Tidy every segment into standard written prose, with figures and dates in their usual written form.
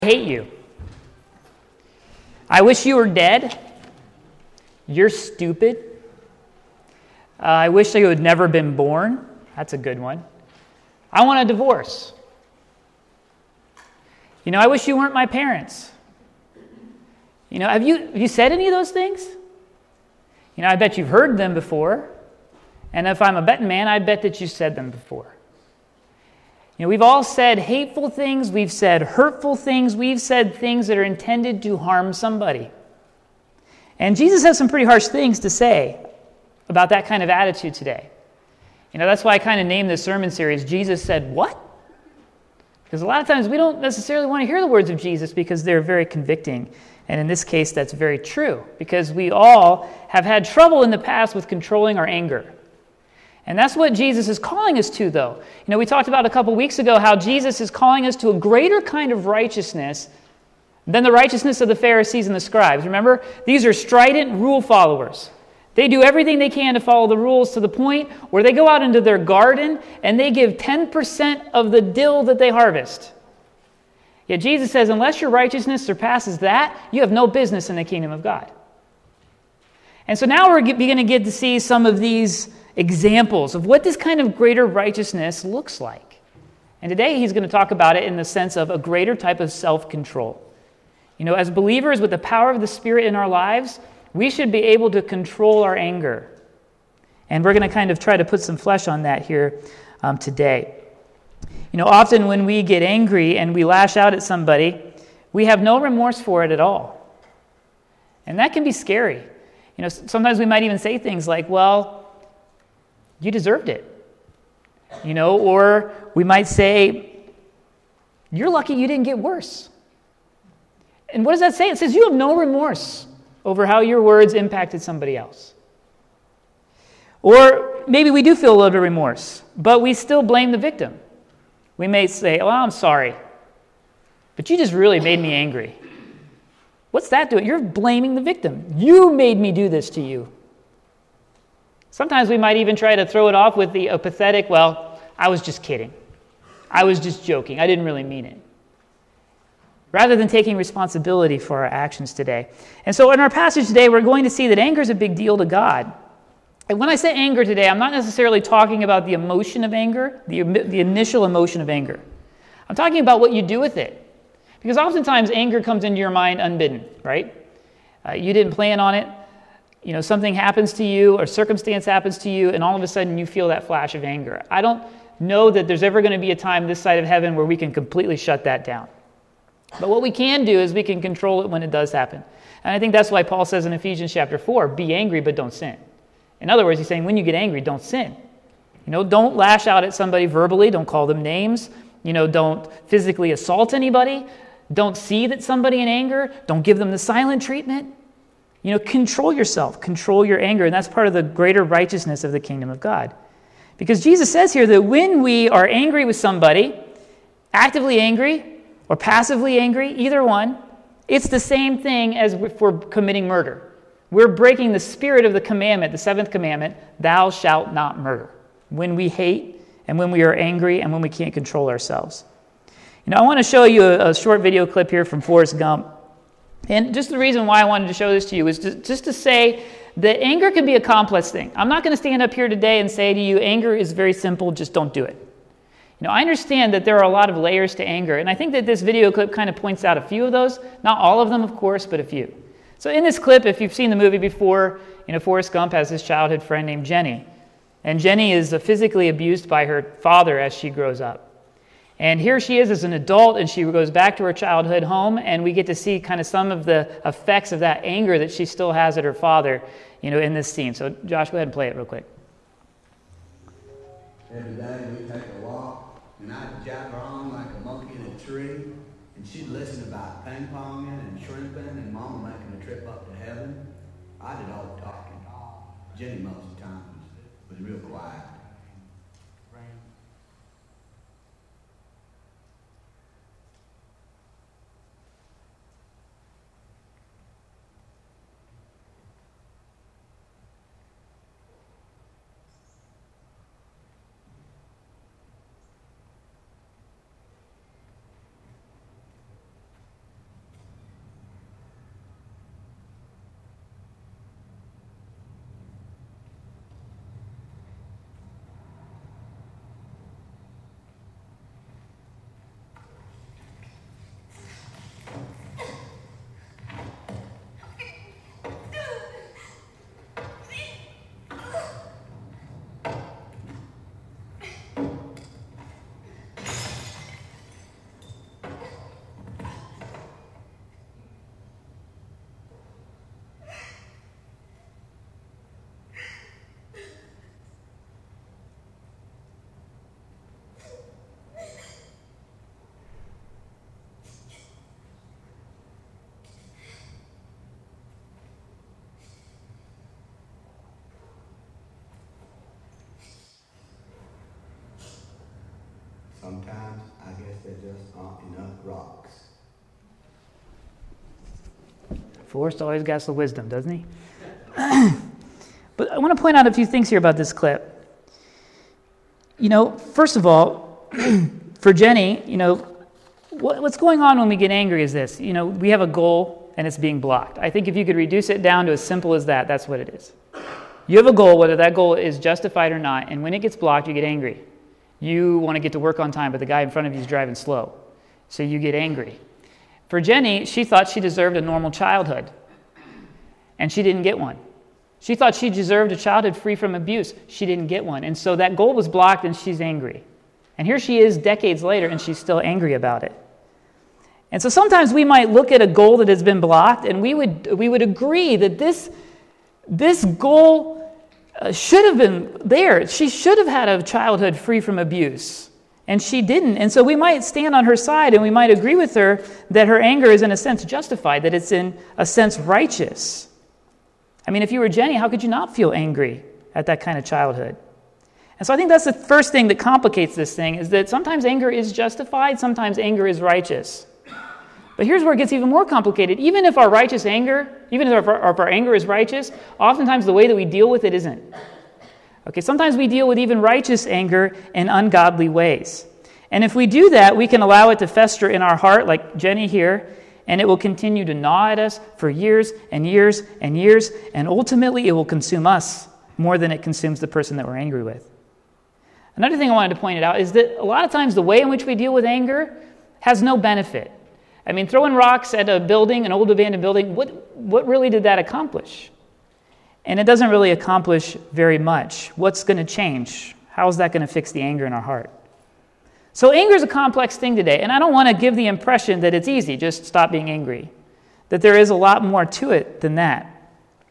hate you. I wish you were dead. You're stupid. I wish you had never been born. That's a good one. I want a divorce. I wish you weren't my parents. Have you said any of those things? I bet you've heard them before. And if I'm a betting man, I bet that you said them before. We've all said hateful things, we've said hurtful things, we've said things that are intended to harm somebody. And Jesus has some pretty harsh things to say about that kind of attitude today. That's why I kind of named this sermon series, Jesus Said What? Because a lot of times we don't necessarily want to hear the words of Jesus because they're very convicting. And in this case, that's very true, because we all have had trouble in the past with controlling our anger. And that's what Jesus is calling us to, though. We talked about a couple weeks ago how Jesus is calling us to a greater kind of righteousness than the righteousness of the Pharisees and the scribes. Remember, these are strident rule followers. They do everything they can to follow the rules to the point where they go out into their garden and they give 10% of the dill that they harvest. Yet Jesus says, unless your righteousness surpasses that, you have no business in the kingdom of God. And so now we're beginning to get to see some of these examples of what this kind of greater righteousness looks like. And today he's going to talk about it in the sense of a greater type of self-control. As believers with the power of the Spirit in our lives, we should be able to control our anger. And we're going to kind of try to put some flesh on that here today. Often when we get angry and we lash out at somebody, we have no remorse for it at all. And that can be scary. Sometimes we might even say things like, well, you deserved it. Or we might say, you're lucky you didn't get worse. And what does that say? It says you have no remorse over how your words impacted somebody else. Or maybe we do feel a little bit of remorse, but we still blame the victim. We may say, oh, I'm sorry, but you just really made me angry. What's that doing? You're blaming the victim. You made me do this to you. Sometimes we might even try to throw it off with the pathetic, well, I was just kidding. I was just joking. I didn't really mean it. Rather than taking responsibility for our actions today. And so in our passage today, we're going to see that anger is a big deal to God. And when I say anger today, I'm not necessarily talking about the emotion of anger, the initial emotion of anger. I'm talking about what you do with it. Because oftentimes anger comes into your mind unbidden, right? You didn't plan on it. Something happens to you or circumstance happens to you, and all of a sudden you feel that flash of anger. I don't know that there's ever going to be a time this side of heaven where we can completely shut that down. But what we can do is we can control it when it does happen. And I think that's why Paul says in Ephesians chapter 4, be angry but don't sin. In other words, he's saying when you get angry, don't sin. Don't lash out at somebody verbally, don't call them names, don't physically assault anybody, don't seethe at somebody in anger, don't give them the silent treatment. Control yourself, control your anger, and that's part of the greater righteousness of the kingdom of God. Because Jesus says here that when we are angry with somebody, actively angry or passively angry, either one, it's the same thing as if we're committing murder. We're breaking the spirit of the commandment, the seventh commandment, thou shalt not murder, when we hate and when we are angry and when we can't control ourselves. I want to show you a short video clip here from Forrest Gump. And just the reason why I wanted to show this to you is just to say that anger can be a complex thing. I'm not going to stand up here today and say to you, anger is very simple, just don't do it. I understand that there are a lot of layers to anger, and I think that this video clip kind of points out a few of those. Not all of them, of course, but a few. So in this clip, if you've seen the movie before, Forrest Gump has this childhood friend named Jenny. And Jenny is physically abused by her father as she grows up. And here she is as an adult, and she goes back to her childhood home, and we get to see kind of some of the effects of that anger that she still has at her father, in this scene. So Josh, go ahead and play it real quick. Every day we take a walk, and I'd jack her on like a monkey in a tree, and she'd listen about ping-ponging and shrimping and Mama making a trip up to heaven. I did all the talking. Jenny most of the time was real quiet. sometimes I guess there just aren't enough rocks. Forrest always got the wisdom, doesn't he? But I want to point out a few things here about this clip. First of all, for Jenny, what's going on when we get angry is this. We have a goal and it's being blocked. I think if you could reduce it down to as simple as that, that's what it is. You have a goal, whether that goal is justified or not, and when it gets blocked, you get angry. You want to get to work on time, but the guy in front of you is driving slow, so you get angry. For Jenny, she thought she deserved a normal childhood, and she didn't get one. She thought she deserved a childhood free from abuse. She didn't get one, and so that goal was blocked, and she's angry. And here she is decades later, and she's still angry about it. And so sometimes we might look at a goal that has been blocked, and we would agree that this goal should have been there. She should have had a childhood free from abuse, and she didn't. And so we might stand on her side, and we might agree with her that her anger is in a sense justified, that it's in a sense righteous. I mean, if you were Jenny, how could you not feel angry at that kind of childhood? And so I think that's the first thing that complicates this thing, is that sometimes anger is justified, sometimes anger is righteous. But here's where it gets even more complicated. Even if our anger is righteous, oftentimes the way that we deal with it isn't. Okay, sometimes we deal with even righteous anger in ungodly ways. And if we do that, we can allow it to fester in our heart, like Jenny here, and it will continue to gnaw at us for years and years and years, and ultimately it will consume us more than it consumes the person that we're angry with. Another thing I wanted to point out is that a lot of times the way in which we deal with anger has no benefit. I mean, throwing rocks at a building, an old abandoned building, what really did that accomplish? And it doesn't really accomplish very much. What's going to change? How is that going to fix the anger in our heart? So anger is a complex thing today, and I don't want to give the impression that it's easy, just stop being angry, that there is a lot more to it than that.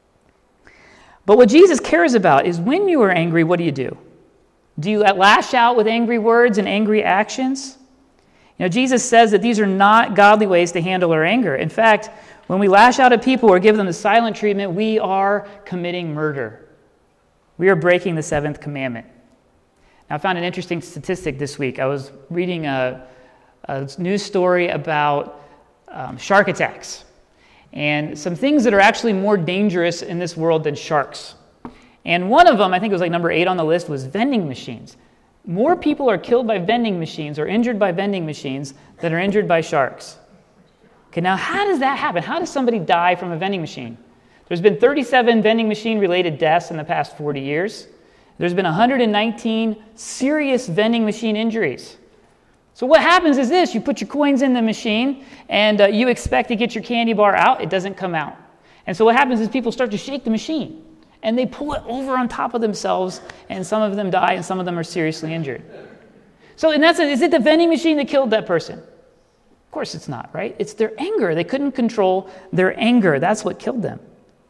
But what Jesus cares about is when you are angry, what do? Do you lash out with angry words and angry actions? Jesus says that these are not godly ways to handle our anger. In fact, when we lash out at people or give them the silent treatment, we are committing murder. We are breaking the seventh commandment. Now, I found an interesting statistic this week. I was reading a news story about shark attacks and some things that are actually more dangerous in this world than sharks. And one of them, I think it was like number 8 on the list, was vending machines. More people are killed by vending machines or injured by vending machines than are injured by sharks. Okay, now how does that happen? How does somebody die from a vending machine? There's been 37 vending machine-related deaths in the past 40 years. There's been 119 serious vending machine injuries. So what happens is this: you put your coins in the machine, and you expect to get your candy bar out. It doesn't come out. And so what happens is people start to shake the machine, and they pull it over on top of themselves, and some of them die, and some of them are seriously injured. So in that sense, is it the vending machine that killed that person? Of course it's not, right? It's their anger. They couldn't control their anger. That's what killed them.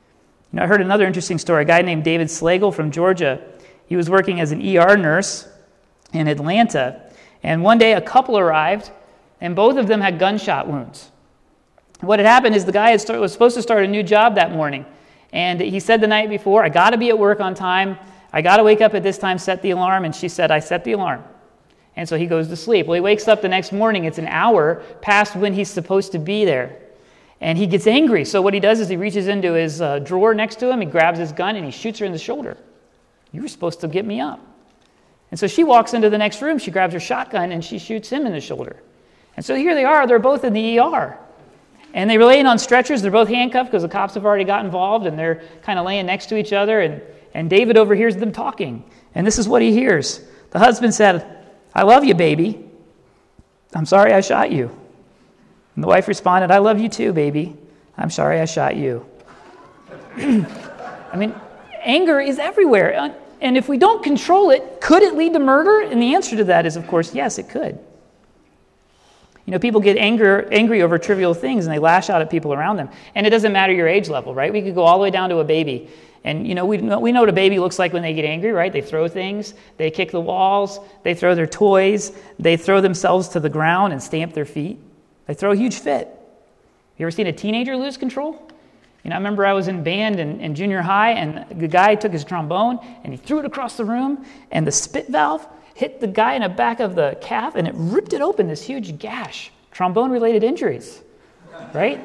I heard another interesting story. A guy named David Slagle from Georgia, he was working as an ER nurse in Atlanta, and one day a couple arrived, and both of them had gunshot wounds. What had happened is the guy was supposed to start a new job that morning, and he said the night before, I got to be at work on time. I got to wake up at this time, set the alarm. And she said, I set the alarm. And so he goes to sleep. Well, he wakes up the next morning. It's an hour past when he's supposed to be there. And he gets angry. So what he does is he reaches into his drawer next to him. He grabs his gun and he shoots her in the shoulder. You were supposed to get me up. And so she walks into the next room. She grabs her shotgun and she shoots him in the shoulder. And so here they are. They're both in the ER. And they were laying on stretchers. They're both handcuffed because the cops have already got involved, and they're kind of laying next to each other. And David overhears them talking. And this is what he hears. The husband said, I love you, baby. I'm sorry I shot you. And the wife responded, I love you too, baby. I'm sorry I shot you. I mean, anger is everywhere. And if we don't control it, could it lead to murder? And the answer to that is, of course, yes, it could. People get angry over trivial things, and they lash out at people around them. And it doesn't matter your age level, right? We could go all the way down to a baby. And, we know what a baby looks like when they get angry, right? They throw things, they kick the walls, they throw their toys, they throw themselves to the ground and stamp their feet. They throw a huge fit. You ever seen a teenager lose control? I remember I was in band in junior high, and the guy took his trombone, and he threw it across the room, and the spit valve, hit the guy in the back of the calf, and it ripped it open, this huge gash. Trombone-related injuries, right?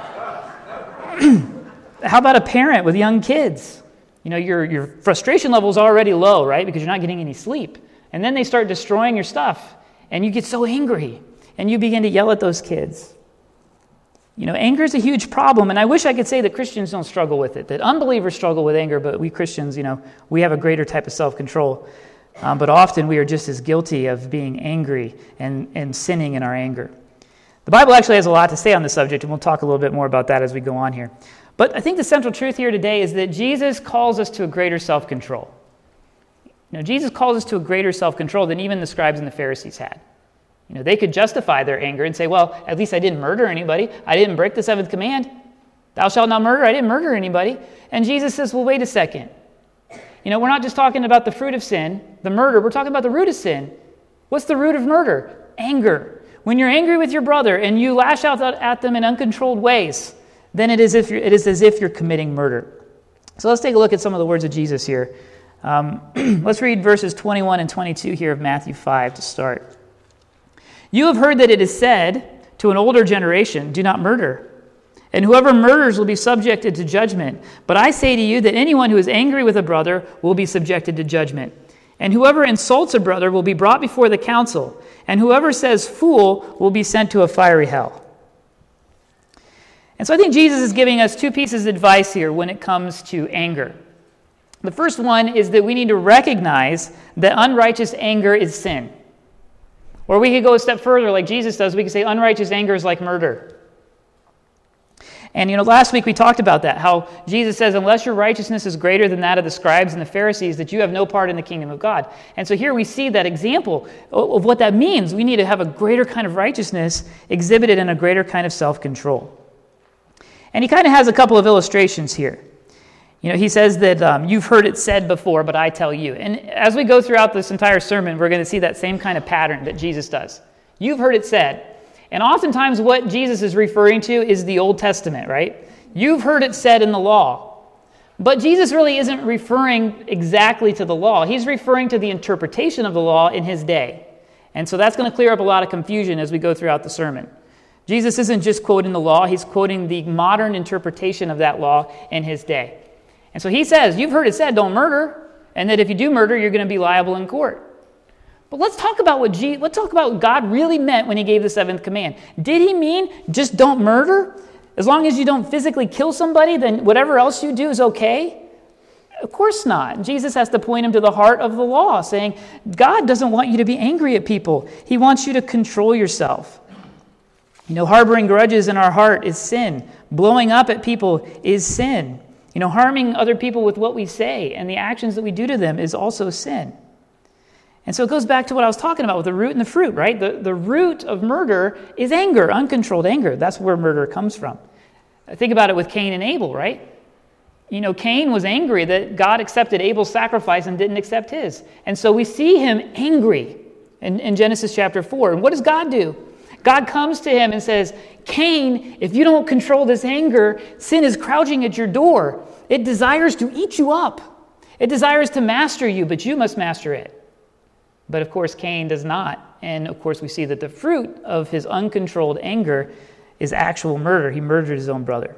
How about a parent with young kids? You know, your frustration level is already low, right? Because you're not getting any sleep. And then they start destroying your stuff, and you get so angry, and you begin to yell at those kids. You know, anger is a huge problem, and I wish I could say that Christians don't struggle with it, that unbelievers struggle with anger, but we Christians, you know, we have a greater type of self-control. But often we are just as guilty of being angry and sinning in our anger. The Bible actually has a lot to say on this subject, and we'll talk a little bit more about that as we go on here. But I think the central truth here today is that Jesus calls us to a greater self-control. You know, Jesus calls us to a greater self-control than even the scribes and the Pharisees had. You know, they could justify their anger and say, well, at least I didn't murder anybody. I didn't break the seventh command. Thou shalt not murder. I didn't murder anybody. And Jesus says, well, wait a second. You know, we're not just talking about the fruit of sin, the murder. We're talking about the root of sin. What's the root of murder? Anger. When you're angry with your brother and you lash out at them in uncontrolled ways, then it is as if you're committing murder. So let's take a look at some of the words of Jesus here. Let's read verses 21 and 22 here of Matthew 5 to start. You have heard that it is said to an older generation, do not murder. And whoever murders will be subjected to judgment. But I say to you that anyone who is angry with a brother will be subjected to judgment. And whoever insults a brother will be brought before the council. And whoever says fool will be sent to a fiery hell. And so I think Jesus is giving us two pieces of advice here when it comes to anger. The first one is that we need to recognize that unrighteous anger is sin. Or we could go a step further like Jesus does. We could say unrighteous anger is like murder. And, you know, last week we talked about that, how Jesus says, unless your righteousness is greater than that of the scribes and the Pharisees, that you have no part in the kingdom of God. And so here we see that example of what that means. We need to have a greater kind of righteousness exhibited in a greater kind of self-control. And he kind of has a couple of illustrations here. You know, he says that you've heard it said before, but I tell you. And as we go throughout this entire sermon, we're going to see that same kind of pattern that Jesus does. You've heard it said. And oftentimes what Jesus is referring to is the Old Testament, right? You've heard it said in the law. But Jesus really isn't referring exactly to the law. He's referring to the interpretation of the law in his day. And so that's going to clear up a lot of confusion as we go throughout the sermon. Jesus isn't just quoting the law. He's quoting the modern interpretation of that law in his day. And so he says, you've heard it said, don't murder, and that if you do murder, you're going to be liable in court. But let's talk about what God really meant when he gave the seventh command. Did he mean just don't murder? As long as you don't physically kill somebody, then whatever else you do is okay? Of course not. Jesus has to point him to the heart of the law, saying, God doesn't want you to be angry at people. He wants you to control yourself. You know, harboring grudges in our heart is sin. Blowing up at people is sin. You know, harming other people with what we say and the actions that we do to them is also sin. And so it goes back to what I was talking about with the root and the fruit, right? The root of murder is anger, uncontrolled anger. That's where murder comes from. Think about it with Cain and Abel, right? You know, Cain was angry that God accepted Abel's sacrifice and didn't accept his. And so we see him angry in Genesis chapter 4. And what does God do? God comes to him and says, Cain, if you don't control this anger, sin is crouching at your door. It desires to eat you up. It desires to master you, but you must master it. But of course, Cain does not. And of course, we see that the fruit of his uncontrolled anger is actual murder. He murdered his own brother.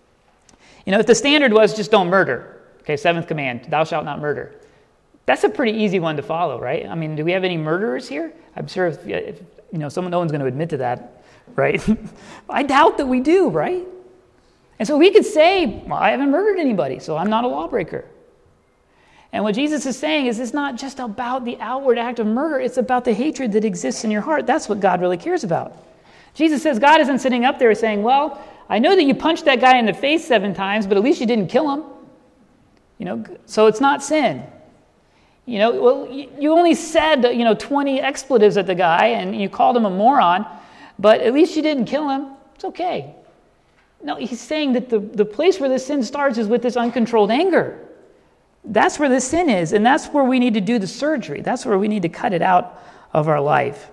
You know, if the standard was just don't murder, okay, seventh command, thou shalt not murder, that's a pretty easy one to follow, right? I mean, do we have any murderers here? I'm sure if no one's going to admit to that, right? I doubt that we do, right? And so we could say, well, I haven't murdered anybody, so I'm not a lawbreaker. And what Jesus is saying is it's not just about the outward act of murder, it's about the hatred that exists in your heart. That's what God really cares about. Jesus says God isn't sitting up there saying, well, I know that you punched that guy in the face 7 times, but at least you didn't kill him. You know, so it's not sin. You know, well, you only said, 20 expletives at the guy and you called him a moron, but at least you didn't kill him. It's okay. No, he's saying that the place where this sin starts is with this uncontrolled anger. That's where the sin is, and that's where we need to do the surgery. That's where we need to cut it out of our life.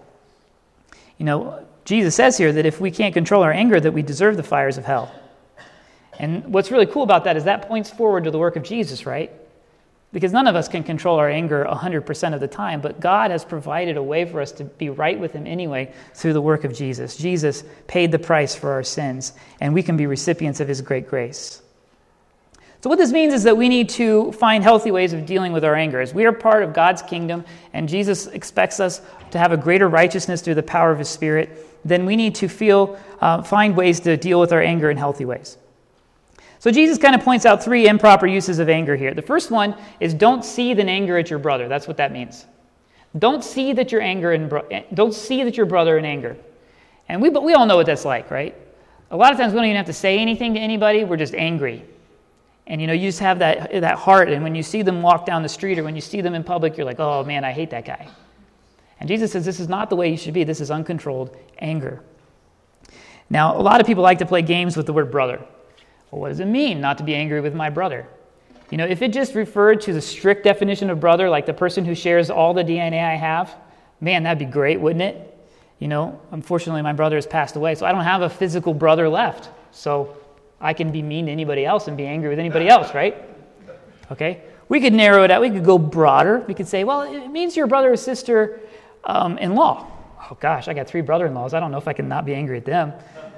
You know, Jesus says here that if we can't control our anger, that we deserve the fires of hell. And what's really cool about that is that points forward to the work of Jesus, right? Because none of us can control our anger 100% of the time, but God has provided a way for us to be right with him anyway through the work of Jesus. Jesus paid the price for our sins, and we can be recipients of his great grace. So what this means is that we need to find healthy ways of dealing with our anger. As we are part of God's kingdom, and Jesus expects us to have a greater righteousness through the power of his Spirit, then we need to find ways to deal with our anger in healthy ways. So Jesus kind of points out 3 improper uses of anger here. The first one is don't seethe in anger at your brother. That's what that means. Don't seethe at don't seethe at your brother in anger. And we all know what that's like, right? A lot of times we don't even have to say anything to anybody. We're just angry. And you just have that heart, and when you see them walk down the street or when you see them in public, you're like, oh man, I hate that guy. And Jesus says this is not the way you should be. This is uncontrolled anger. Now, a lot of people like to play games with the word brother. Well, what does it mean not to be angry with my brother? If it just referred to the strict definition of brother, like the person who shares all the DNA I have, man, that'd be great, wouldn't it? Unfortunately, my brother has passed away, so I don't have a physical brother left. So I can be mean to anybody else and be angry with anybody else, right? Okay? We could narrow it out. We could go broader. We could say, well, it means your brother or sister-in-law. Oh, gosh, I got 3 brother-in-laws. I don't know if I can not be angry at them.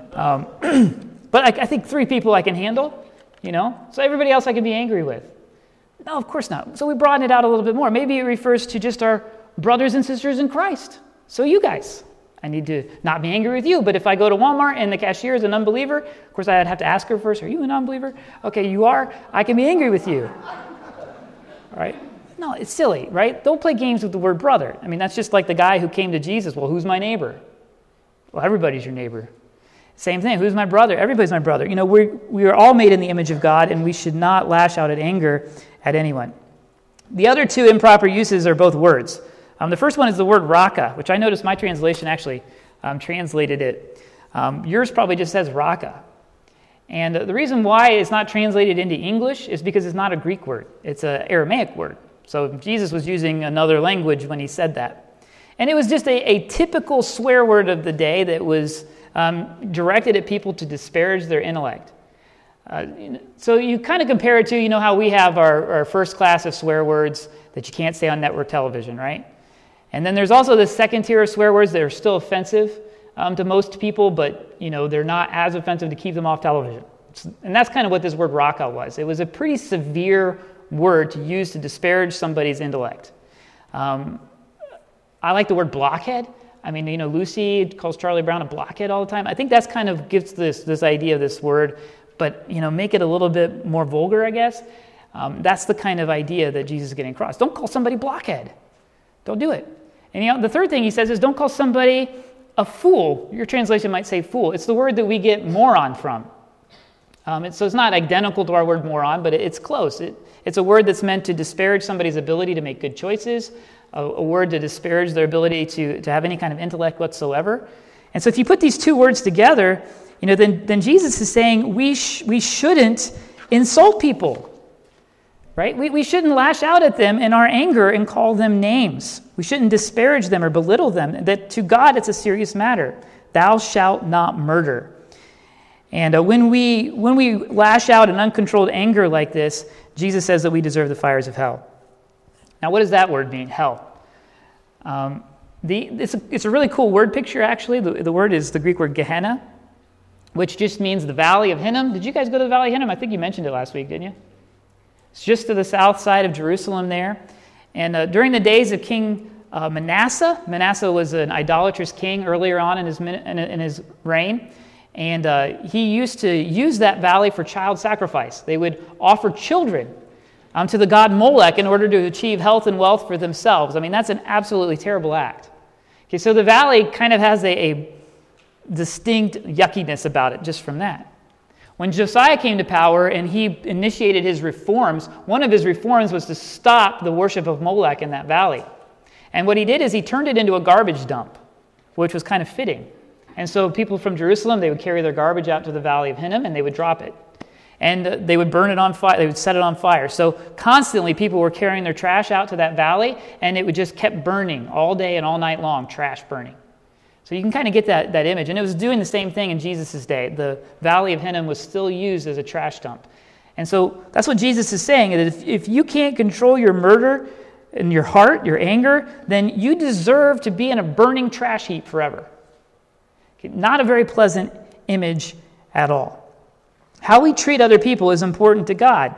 But I think 3 people I can handle, So everybody else I can be angry with. No, of course not. So we broaden it out a little bit more. Maybe it refers to just our brothers and sisters in Christ. So you guys, I need to not be angry with you. But if I go to Walmart and the cashier is an unbeliever, of course I'd have to ask her first, are you an unbeliever? Okay, you are. I can be angry with you. All right? No, it's silly, right? Don't play games with the word brother. I mean, that's just like the guy who came to Jesus. Well, who's my neighbor? Well, everybody's your neighbor. Same thing. Who's my brother? Everybody's my brother. We are all made in the image of God, and we should not lash out at anger at anyone. The other 2 improper uses are both words. The first one is the word raka, which I noticed my translation actually translated it. Yours probably just says raka. And the reason why it's not translated into English is because it's not a Greek word. It's an Aramaic word. So Jesus was using another language when he said that. And it was just a typical swear word of the day that was directed at people to disparage their intellect. So you kind of compare it to, how we have our first class of swear words that you can't say on network television, right? And then there's also the second tier of swear words that are still offensive to most people, but they're not as offensive to keep them off television. And that's kind of what this word raka was. It was a pretty severe word to use to disparage somebody's intellect. I like the word blockhead. I mean, Lucy calls Charlie Brown a blockhead all the time. I think that's kind of gives this idea of this word, but, make it a little bit more vulgar, I guess. That's the kind of idea that Jesus is getting across. Don't call somebody blockhead. Don't do it. And, the third thing he says is don't call somebody a fool. Your translation might say fool. It's the word that we get moron from. So it's not identical to our word moron, but it's close. It's a word that's meant to disparage somebody's ability to make good choices, a word to disparage their ability to have any kind of intellect whatsoever. And so if you put these 2 words together, then Jesus is saying we shouldn't insult people, right? We shouldn't lash out at them in our anger and call them names. We shouldn't disparage them or belittle them. That to God it's a serious matter. Thou shalt not murder. And when we lash out in uncontrolled anger like this, Jesus says that we deserve the fires of hell. Now, what does that word mean, hell? It's a really cool word picture, actually. The word is the Greek word Gehenna, which just means the Valley of Hinnom. Did you guys go to the Valley of Hinnom? I think you mentioned it last week, didn't you? It's just to the south side of Jerusalem there. And during the days of King Manasseh was an idolatrous king earlier on in his reign. And he used to use that valley for child sacrifice. They would offer children to the god Molech in order to achieve health and wealth for themselves. I mean, that's an absolutely terrible act. Okay, so the valley kind of has a distinct yuckiness about it just from that. When Josiah came to power and he initiated his reforms, one of his reforms was to stop the worship of Molech in that valley. And what he did is he turned it into a garbage dump, which was kind of fitting. And so people from Jerusalem, they would carry their garbage out to the Valley of Hinnom and they would drop it. And they would burn it on fire. They would set it on fire. So constantly people were carrying their trash out to that valley, and it would just kept burning all day and all night long, trash burning. So you can kind of get that image. And it was doing the same thing in Jesus' day. The Valley of Hinnom was still used as a trash dump. And so that's what Jesus is saying. That if you can't control your murder in your heart, your anger, then you deserve to be in a burning trash heap forever. Okay, not a very pleasant image at all. How we treat other people is important to God.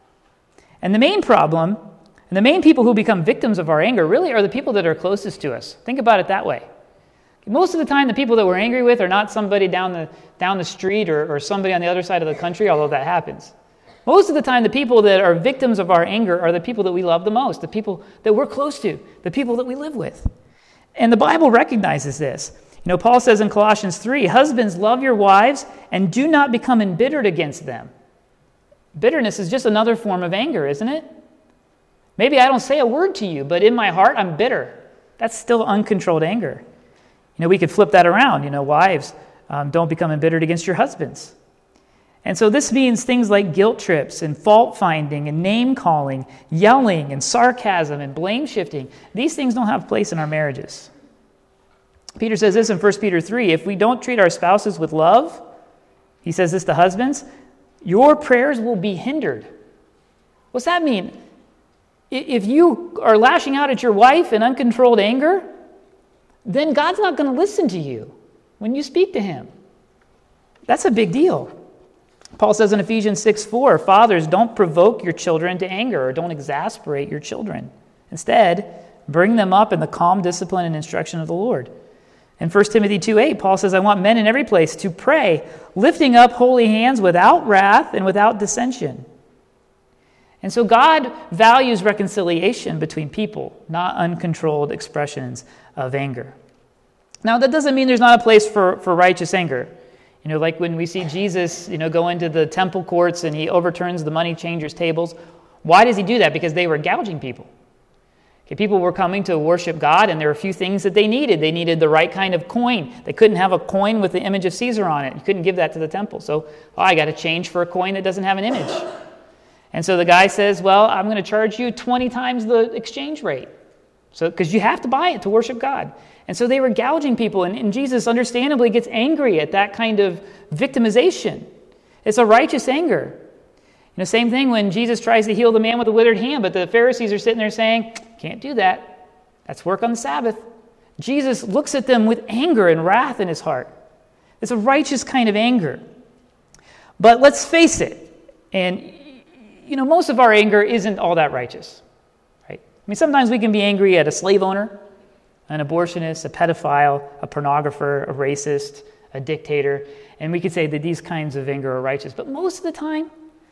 And the main problem, and the main people who become victims of our anger really are the people that are closest to us. Think about it that way. Most of the time, the people that we're angry with are not somebody down the street or somebody on the other side of the country, although that happens. Most of the time, the people that are victims of our anger are the people that we love the most, the people that we're close to, the people that we live with. And the Bible recognizes this. Paul says in Colossians 3, "Husbands, love your wives and do not become embittered against them." Bitterness is just another form of anger, isn't it? Maybe I don't say a word to you, but in my heart, I'm bitter. That's still uncontrolled anger. We could flip that around. Wives, don't become embittered against your husbands. And so this means things like guilt trips and fault-finding and name-calling, yelling and sarcasm and blame-shifting. These things don't have place in our marriages. Peter says this in 1 Peter 3, "If we don't treat our spouses with love," he says this to husbands, "your prayers will be hindered." What's that mean? If you are lashing out at your wife in uncontrolled anger, then God's not going to listen to you when you speak to him. That's a big deal. Paul says in Ephesians 6:4, "Fathers, don't provoke your children to anger or don't exasperate your children. Instead, bring them up in the calm discipline and instruction of the Lord." In 1 Timothy 2:8, Paul says, "I want men in every place to pray, lifting up holy hands without wrath and without dissension." And so God values reconciliation between people, not uncontrolled expressions of anger. Now, that doesn't mean there's not a place for righteous anger. Like when we see Jesus, go into the temple courts and he overturns the money changers' tables. Why does he do that? Because they were gouging people. Okay, people were coming to worship God, and there were a few things that they needed. They needed the right kind of coin. They couldn't have a coin with the image of Caesar on it. You couldn't give that to the temple. So, I got to change for a coin that doesn't have an image. And so the guy says, "Well, I'm going to charge you 20 times the exchange rate. So, because you have to buy it to worship God." And so they were gouging people, and Jesus understandably gets angry at that kind of victimization. It's a righteous anger. Same thing when Jesus tries to heal the man with the withered hand, but the Pharisees are sitting there saying, "Can't do that. That's work on the Sabbath." Jesus looks at them with anger and wrath in his heart. It's a righteous kind of anger. But let's face it, and most of our anger isn't all that righteous, right? Sometimes we can be angry at a slave owner, an abortionist, a pedophile, a pornographer, a racist, a dictator, and we could say that these kinds of anger are righteous. But most of the time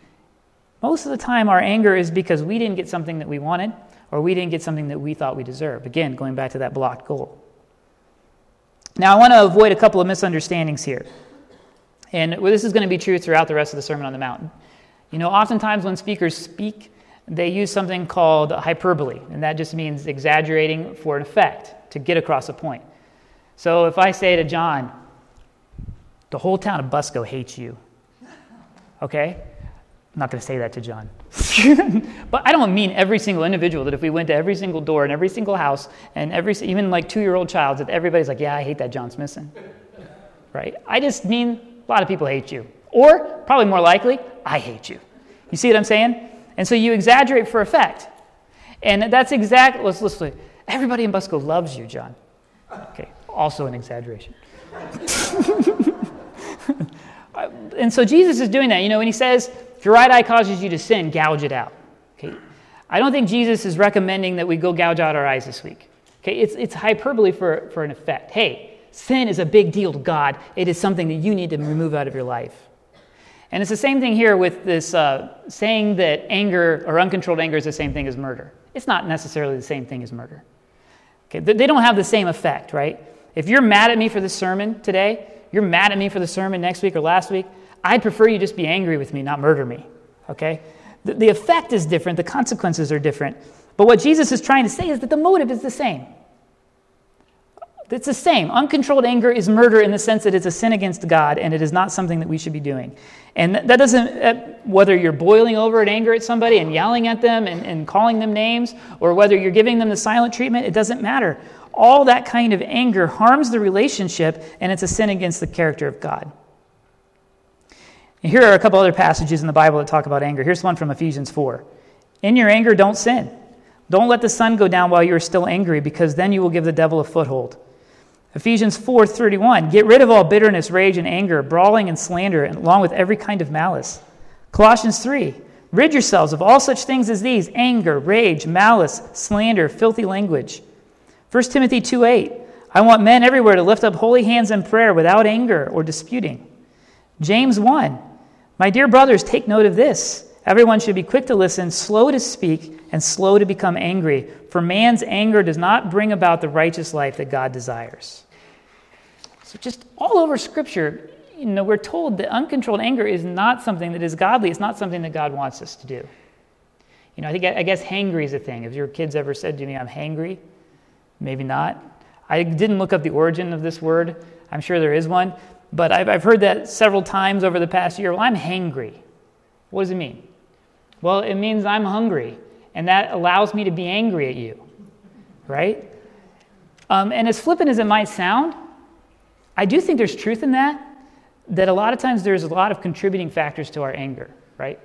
our anger is because we didn't get something that we wanted, or we didn't get something that we thought we deserved. Again, going back to that blocked goal. Now, I want to avoid a couple of misunderstandings here. And this is going to be true throughout the rest of the Sermon on the Mount. Oftentimes when speakers speak, they use something called hyperbole, and that just means exaggerating for an effect, to get across a point. So if I say to John, "The whole town of Busco hates you," okay? I'm not going to say that to John. But I don't mean every single individual, that if we went to every single door and every single house and even like 2-year-old child, that everybody's like, "Yeah, I hate that John Smithson." Right? I just mean a lot of people hate you. Or, probably more likely, I hate you. You see what I'm saying? And so you exaggerate for effect. And that's exactly, let's listen. Everybody in Busco loves you, John. Okay, also an exaggeration. And so Jesus is doing that. When he says, "If your right eye causes you to sin, gouge it out." Okay, I don't think Jesus is recommending that we go gouge out our eyes this week. Okay, it's hyperbole for an effect. Hey, sin is a big deal to God. It is something that you need to remove out of your life. And it's the same thing here with this saying that anger or uncontrolled anger is the same thing as murder. It's not necessarily the same thing as murder. Okay, they don't have the same effect, right? If you're mad at me for the sermon today, you're mad at me for the sermon next week or last week, I'd prefer you just be angry with me, not murder me, okay? The effect is different, the consequences are different. But what Jesus is trying to say is that the motive is the same. It's the same. Uncontrolled anger is murder in the sense that it's a sin against God, and it is not something that we should be doing. And that doesn't, whether you're boiling over at anger at somebody and yelling at them and calling them names, or whether you're giving them the silent treatment, it doesn't matter. All that kind of anger harms the relationship, and it's a sin against the character of God. And here are a couple other passages in the Bible that talk about anger. Here's one from Ephesians 4. In your anger, don't sin. Don't let the sun go down while you are still angry, because then you will give the devil a foothold. Ephesians 4:31, get rid of all bitterness, rage, and anger, brawling and slander, along with every kind of malice. Colossians 3, rid yourselves of all such things as these, anger, rage, malice, slander, filthy language. 1 Timothy 2:8, I want men everywhere to lift up holy hands in prayer without anger or disputing. James 1, my dear brothers, take note of this. Everyone should be quick to listen, slow to speak, and slow to become angry, for man's anger does not bring about the righteous life that God desires. So just all over Scripture, we're told that uncontrolled anger is not something that is godly. It's not something that God wants us to do. I guess hangry is a thing. Have your kids ever said to me, I'm hangry? Maybe not. I didn't look up the origin of this word. I'm sure there is one. But I've heard that several times over the past year. Well, I'm hangry. What does it mean? Well, it means I'm hungry, and that allows me to be angry at you, right? And as flippant as it might sound, I do think there's truth in that a lot of times there's a lot of contributing factors to our anger, right?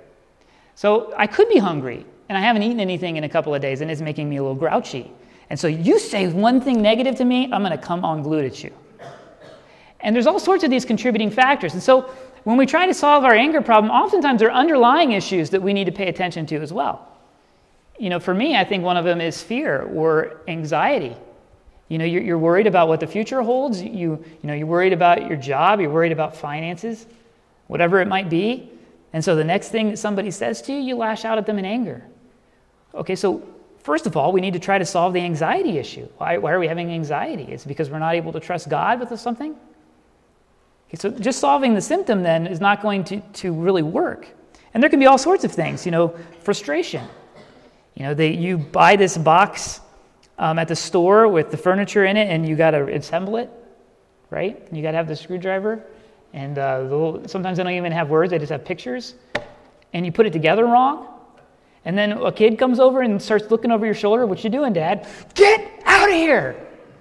So I could be hungry, and I haven't eaten anything in a couple of days, and it's making me a little grouchy. And so you say one thing negative to me, I'm going to come unglued at you. And there's all sorts of these contributing factors. And so when we try to solve our anger problem, oftentimes there are underlying issues that we need to pay attention to as well. For me, I think one of them is fear or anxiety. You're worried about what the future holds. You're worried about your job. You're worried about finances, whatever it might be. And so the next thing that somebody says to you, you lash out at them in anger. Okay, so first of all, we need to try to solve the anxiety issue. Why are we having anxiety? It's because we're not able to trust God with something? Okay, so just solving the symptom then is not going to really work. And there can be all sorts of things, frustration. You buy this box at the store with the furniture in it, and you got to assemble it, right? You got to have the screwdriver, and sometimes they don't even have words; they just have pictures. And you put it together wrong, and then a kid comes over and starts looking over your shoulder. What you doing, Dad? Get out of here!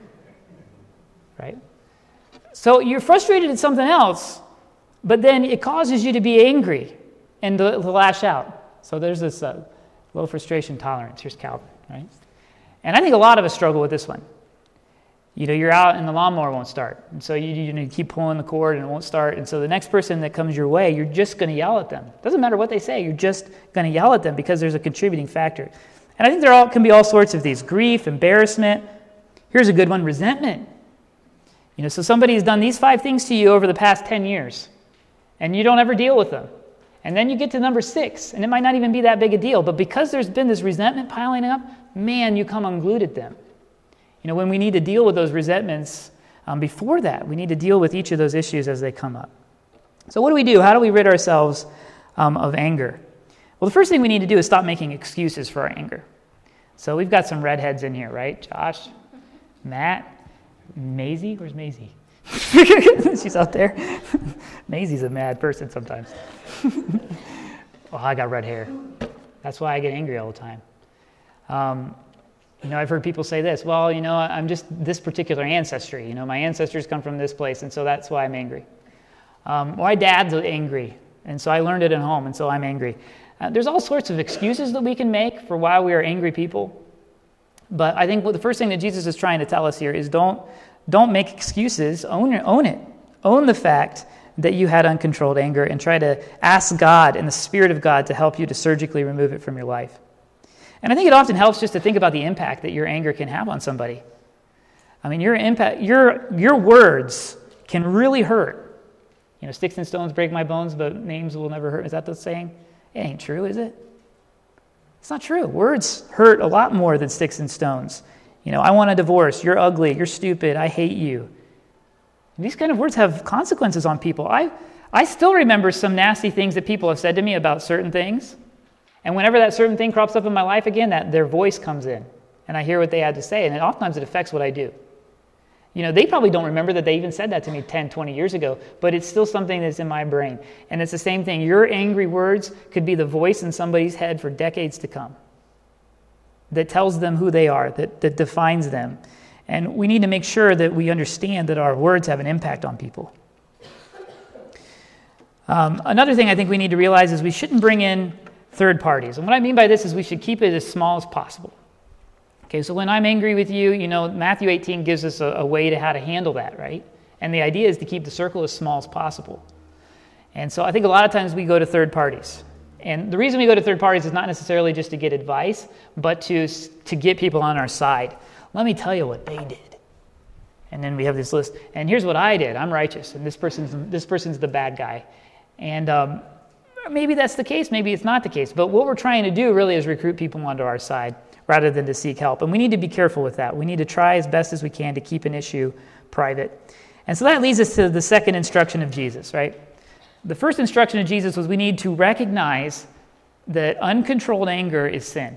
Right? So you're frustrated at something else, but then it causes you to be angry and to lash out. So there's this low frustration tolerance. Here's Calvin, right? And I think a lot of us struggle with this one. You're out and the lawnmower won't start. And so you keep pulling the cord and it won't start. And so the next person that comes your way, you're just going to yell at them. Doesn't matter what they say, you're just going to yell at them because there's a contributing factor. And I think there can be all sorts of these: grief, embarrassment. Here's a good one: resentment. So somebody's done these 5 things to you over the past 10 years, and you don't ever deal with them. And then you get to number 6, and it might not even be that big a deal, but because there's been this resentment piling up, man, you come unglued at them. When we need to deal with those resentments, before that, we need to deal with each of those issues as they come up. So what do? How do we rid ourselves of anger? Well, the first thing we need to do is stop making excuses for our anger. So we've got some redheads in here, right? Josh, Matt, Maisie? Where's Maisie? She's out there. Maisie's a mad person sometimes. I got red hair. That's why I get angry all the time. I've heard people say this: well, I'm just this particular ancestry. My ancestors come from this place, and so that's why I'm angry. My dad's angry, and so I learned it at home, and so I'm angry. There's all sorts of excuses that we can make for why we are angry people. But I think the first thing that Jesus is trying to tell us here is don't make excuses. Own it. Own the fact that you had uncontrolled anger, and try to ask God and the Spirit of God to help you to surgically remove it from your life. And I think it often helps just to think about the impact that your anger can have on somebody. Your words can really hurt. Sticks and stones break my bones, but names will never hurt. Is that the saying? It ain't true, is it? It's not true. Words hurt a lot more than sticks and stones. I want a divorce. You're ugly. You're stupid. I hate you. And these kind of words have consequences on people. I still remember some nasty things that people have said to me about certain things. And whenever that certain thing crops up in my life again, that their voice comes in. And I hear what they had to say. And oftentimes it affects what I do. They probably don't remember that they even said that to me 10, 20 years ago. But it's still something that's in my brain. And it's the same thing. Your angry words could be the voice in somebody's head for decades to come. That tells them who they are, that defines them. And we need to make sure that we understand that our words have an impact on people. Another thing I think we need to realize is we shouldn't bring in third parties. And what I mean by this is we should keep it as small as possible. Okay, so when I'm angry with you, Matthew 18 gives us a way to how to handle that, right? And the idea is to keep the circle as small as possible. And so I think a lot of times we go to third parties. And the reason we go to third parties is not necessarily just to get advice, but to get people on our side. Let me tell you what they did. And then we have this list. And here's what I did. I'm righteous, and this person's the bad guy. And maybe that's the case. Maybe it's not the case. But what we're trying to do really is recruit people onto our side rather than to seek help. And we need to be careful with that. We need to try as best as we can to keep an issue private. And so that leads us to the second instruction of Jesus, right? The first instruction of Jesus was we need to recognize that uncontrolled anger is sin.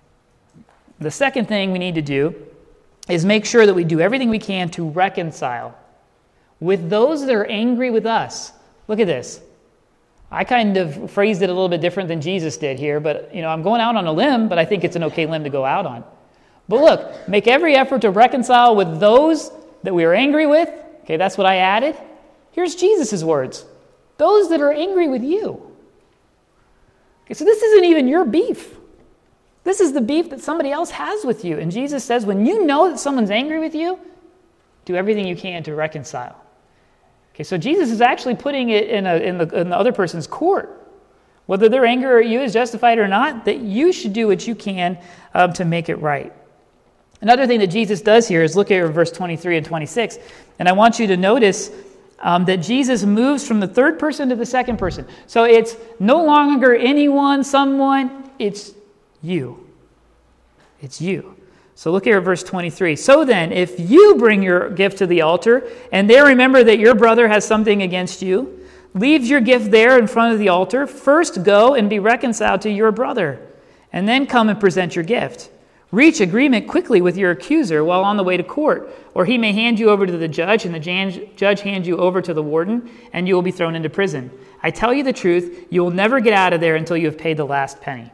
The second thing we need to do is make sure that we do everything we can to reconcile with those that are angry with us. Look at this. I kind of phrased it a little bit different than Jesus did here, but I'm going out on a limb, but I think it's an okay limb to go out on. But look, make every effort to reconcile with those that we are angry with. Okay, that's what I added. Here's Jesus' words. Those that are angry with you. Okay, so this isn't even your beef. This is the beef that somebody else has with you. And Jesus says, when you know that someone's angry with you, do everything you can to reconcile. Okay, so Jesus is actually putting it in the other person's court. Whether their anger at you is justified or not, that you should do what you can to make it right. Another thing that Jesus does here is look at verse 23 and 26. And I want you to notice that Jesus moves from the third person to the second person. So it's no longer anyone, someone, it's you. It's you. So look here at verse 23. So then, if you bring your gift to the altar, and there remember that your brother has something against you, leave your gift there in front of the altar. First go and be reconciled to your brother, and then come and present your gift. Reach agreement quickly with your accuser while on the way to court, or he may hand you over to the judge, and the judge hand you over to the warden, and you will be thrown into prison. I tell you the truth, you will never get out of there until you have paid the last penny.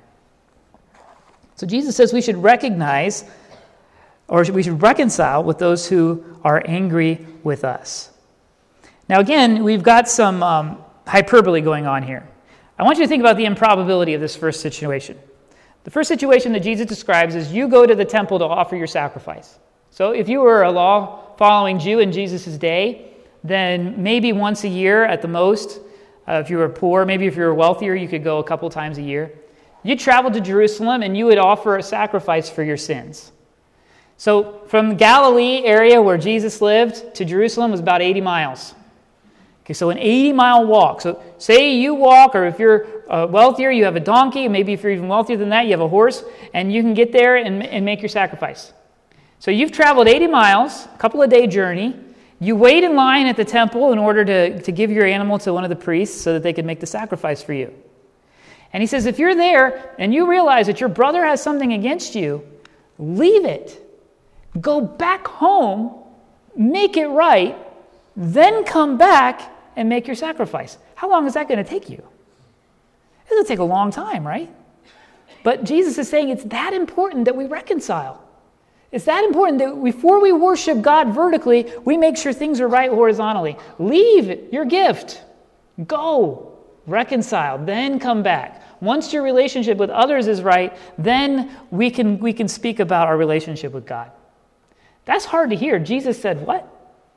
So Jesus says we should recognize, or we should reconcile with those who are angry with us. Now again, we've got some hyperbole going on here. I want you to think about the improbability of this first situation. The first situation that Jesus describes is you go to the temple to offer your sacrifice. So if you were a law-following Jew in Jesus' day, then maybe once a year at the most. If you were poor, maybe if you were wealthier, you could go a couple times a year. You'd travel to Jerusalem and you would offer a sacrifice for your sins. So from the Galilee area where Jesus lived to Jerusalem was about 80 miles. Okay, so an 80-mile walk. So say you walk, or if you're wealthier, you have a donkey. Maybe if you're even wealthier than that, you have a horse, and you can get there and make your sacrifice. So you've traveled 80 miles, a couple of day journey. You wait in line at the temple in order to give your animal to one of the priests so that they could make the sacrifice for you. And he says, if you're there and you realize that your brother has something against you, leave it. Go back home, make it right, then come back and make your sacrifice. How long is that going to take you? It's going to take a long time, right? But Jesus is saying it's that important that we reconcile. It's that important that before we worship God vertically, we make sure things are right horizontally. Leave your gift. Go. Reconcile. Then come back. Once your relationship with others is right, then we can speak about our relationship with God. That's hard to hear. Jesus said, what?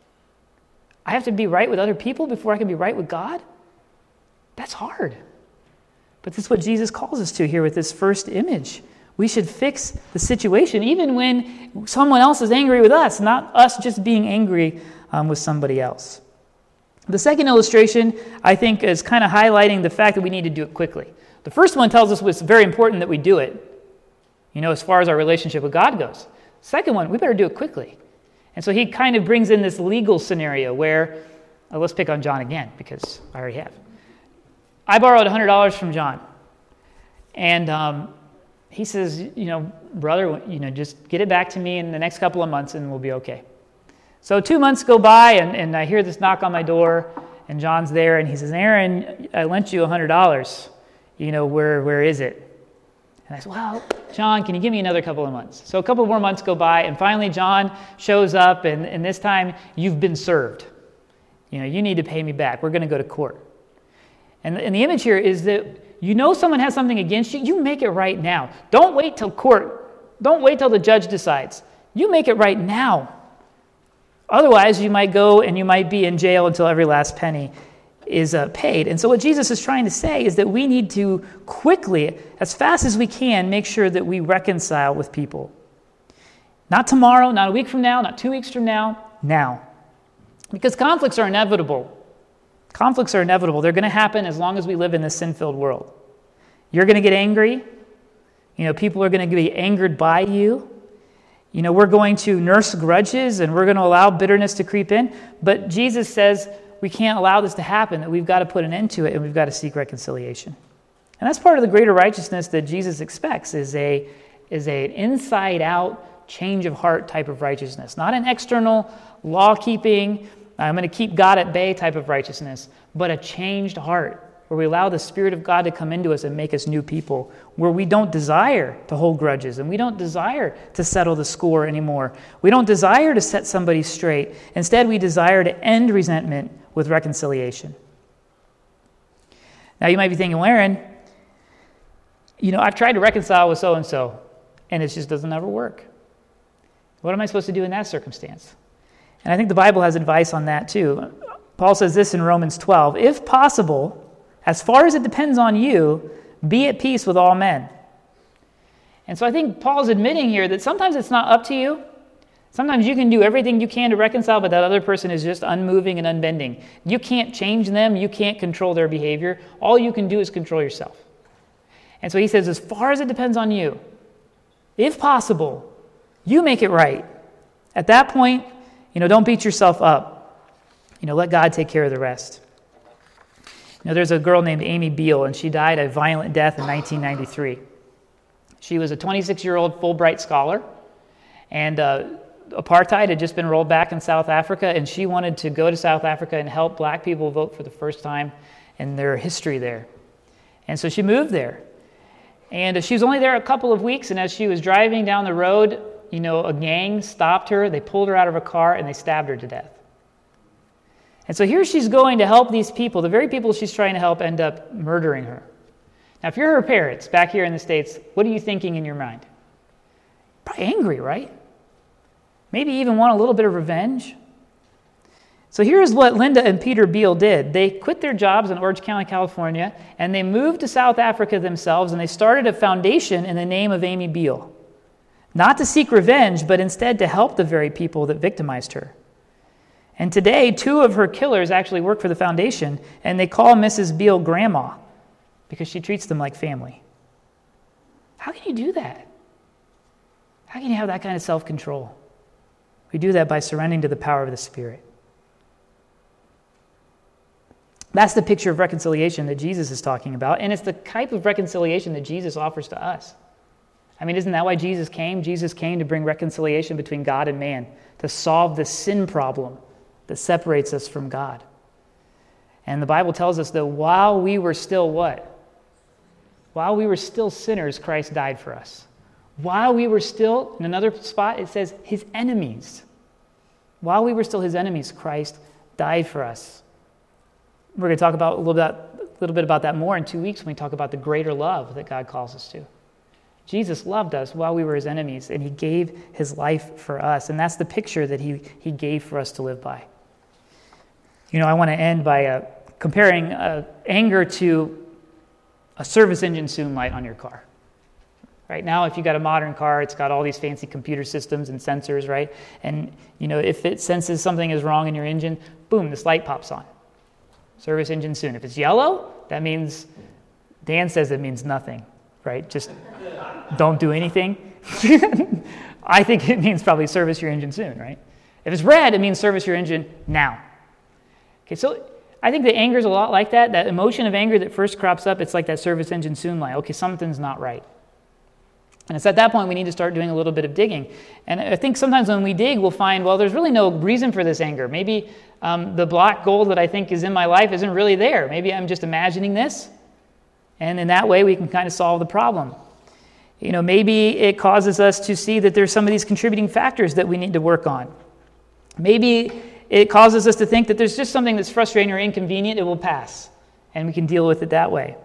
I have to be right with other people before I can be right with God? That's hard. But this is what Jesus calls us to here with this first image. We should fix the situation even when someone else is angry with us, not us just being angry with somebody else. The second illustration, I think, is kind of highlighting the fact that we need to do it quickly. The first one tells us it's very important that we do it, as far as our relationship with God goes. Second one, we better do it quickly. And so he kind of brings in this legal scenario where, let's pick on John again, because I already have. I borrowed $100 from John. And he says, brother, just get it back to me in the next couple of months and we'll be okay. So 2 months go by and I hear this knock on my door and John's there and he says, Aaron, I lent you $100. Where is it? And I said, well, John, can you give me another couple of months? So a couple more months go by, and finally John shows up, and this time you've been served. You need to pay me back. We're going to go to court. And the image here is that you know someone has something against you, you make it right now. Don't wait till court. Don't wait till the judge decides. You make it right now. Otherwise, you might go and you might be in jail until every last penny is paid. And so what Jesus is trying to say is that we need to quickly, as fast as we can, make sure that we reconcile with people. Not tomorrow, not a week from now, not 2 weeks from now, now. Because conflicts are inevitable. Conflicts are inevitable. They're going to happen as long as we live in this sin-filled world. You're going to get angry. People are going to be angered by you. We're going to nurse grudges and we're going to allow bitterness to creep in. But Jesus says we can't allow this to happen, that we've got to put an end to it and we've got to seek reconciliation. And that's part of the greater righteousness that Jesus expects is an inside-out change of heart type of righteousness. Not an external law-keeping, I'm going to keep God at bay type of righteousness, but a changed heart where we allow the Spirit of God to come into us and make us new people, where we don't desire to hold grudges and we don't desire to settle the score anymore. We don't desire to set somebody straight. Instead, we desire to end resentment with reconciliation. Now, you might be thinking, well, Aaron, I've tried to reconcile with so-and-so, and it just doesn't ever work. What am I supposed to do in that circumstance? And I think the Bible has advice on that too. Paul says this in Romans 12, if possible, as far as it depends on you, be at peace with all men. And so I think Paul's admitting here that sometimes it's not up to you. Sometimes you can do everything you can to reconcile, but that other person is just unmoving and unbending. You can't change them. You can't control their behavior. All you can do is control yourself. And so he says, as far as it depends on you, if possible, you make it right. At that point, don't beat yourself up. Let God take care of the rest. There's a girl named Amy Beale, and she died a violent death in 1993. She was a 26-year-old Fulbright scholar, and apartheid had just been rolled back in South Africa, and she wanted to go to South Africa and help black people vote for the first time in their history there. And so she moved there. And she was only there a couple of weeks, and as she was driving down the road, a gang stopped her, they pulled her out of a car, and they stabbed her to death. And so here she's going to help these people. The very people she's trying to help end up murdering her. Now, if you're her parents back here in the States, what are you thinking in your mind? Probably angry, right? Maybe even want a little bit of revenge. So here's what Linda and Peter Beale did. They quit their jobs in Orange County, California, and they moved to South Africa themselves, and they started a foundation in the name of Amy Beale. Not to seek revenge, but instead to help the very people that victimized her. And today, 2 of her killers actually work for the foundation, and they call Mrs. Beale Grandma because she treats them like family. How can you do that? How can you have that kind of self-control? We do that by surrendering to the power of the Spirit. That's the picture of reconciliation that Jesus is talking about, and it's the type of reconciliation that Jesus offers to us. I mean, isn't that why Jesus came? Jesus came to bring reconciliation between God and man, to solve the sin problem that separates us from God. And the Bible tells us that while we were still what? While we were still sinners, Christ died for us. While we were still, in another spot, it says his enemies. While we were still his enemies, Christ died for us. We're going to talk about a little bit about that more in 2 weeks when we talk about the greater love that God calls us to. Jesus loved us while we were his enemies, and he gave his life for us. And that's the picture that he gave for us to live by. I want to end by comparing anger to a service engine soon light on your car. Right now, if you've got a modern car, it's got all these fancy computer systems and sensors, right? And, if it senses something is wrong in your engine, boom, this light pops on. Service engine soon. If it's yellow, that means, Dan says it means nothing, right? Just don't do anything. I think it means probably service your engine soon, right? If it's red, it means service your engine now. Okay, so I think the anger is a lot like that. That emotion of anger that first crops up, it's like that service engine soon light. Okay, something's not right. And it's at that point we need to start doing a little bit of digging. And I think sometimes when we dig, we'll find, well, there's really no reason for this anger. Maybe the black gold that I think is in my life isn't really there. Maybe I'm just imagining this. And in that way, we can kind of solve the problem. Maybe it causes us to see that there's some of these contributing factors that we need to work on. Maybe it causes us to think that there's just something that's frustrating or inconvenient, it will pass. and we can deal with it that way.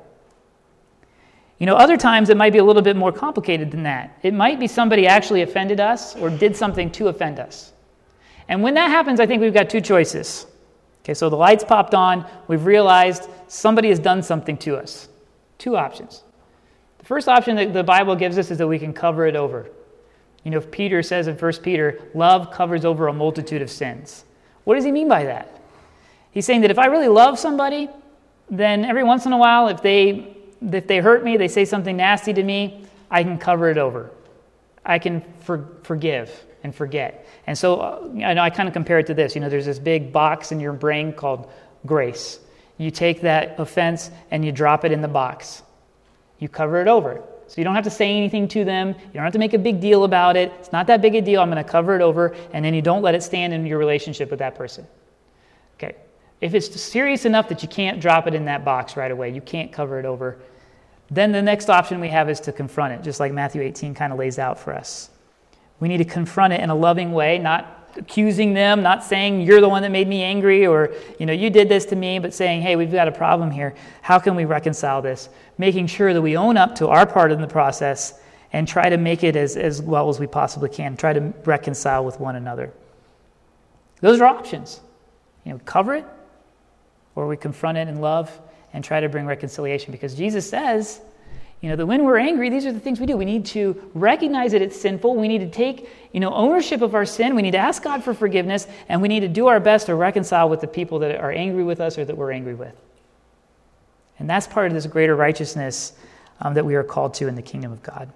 Other times it might be a little bit more complicated than that. It might be somebody actually offended us or did something to offend us. And when that happens, I think we've got two choices. Okay, so the lights popped on. We've realized somebody has done something to us. Two options. The first option that the Bible gives us is that we can cover it over. Peter says in 1 Peter, love covers over a multitude of sins. What does he mean by that? He's saying that if I really love somebody, then every once in a while, if they hurt me, they say something nasty to me, I can cover it over. I can forgive and forget. And so I kind of compare it to this. There's this big box in your brain called grace. You take that offense and you drop it in the box. You cover it over. So you don't have to say anything to them. You don't have to make a big deal about it. It's not that big a deal. I'm going to cover it over. And then you don't let it stand in your relationship with that person. Okay. If it's serious enough that you can't drop it in that box right away, you can't cover it over, then the next option we have is to confront it, just like Matthew 18 kind of lays out for us. We need to confront it in a loving way, not accusing them, not saying you're the one that made me angry or, you did this to me, but saying, hey, we've got a problem here. How can we reconcile this? Making sure that we own up to our part in the process and try to make it as well as we possibly can. Try to reconcile with one another. Those are options. Cover it, or we confront it in love and try to bring reconciliation, because Jesus says, that when we're angry, these are the things we do. We need to recognize that it's sinful. We need to take, ownership of our sin. We need to ask God for forgiveness, and we need to do our best to reconcile with the people that are angry with us or that we're angry with. And that's part of this greater righteousness that we are called to in the kingdom of God.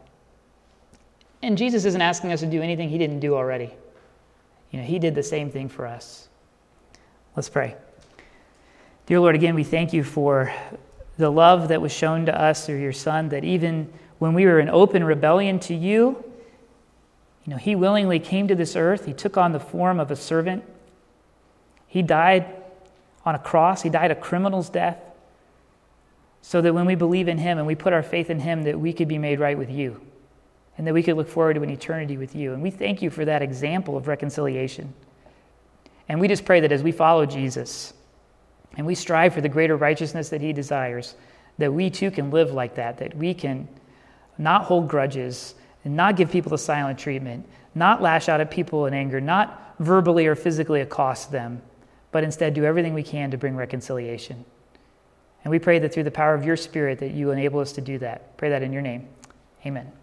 And Jesus isn't asking us to do anything he didn't do already. He did the same thing for us. Let's pray. Dear Lord, again, we thank you for the love that was shown to us through your Son, that even when we were in open rebellion to you, he willingly came to this earth. He took on the form of a servant. He died on a cross. He died a criminal's death, so that when we believe in him and we put our faith in him, that we could be made right with you and that we could look forward to an eternity with you. And we thank you for that example of reconciliation. And we just pray that as we follow Jesus, and we strive for the greater righteousness that he desires, that we too can live like that we can not hold grudges and not give people the silent treatment, not lash out at people in anger, not verbally or physically accost them, but instead do everything we can to bring reconciliation. And we pray that through the power of your Spirit that you enable us to do that. Pray that in your name. Amen.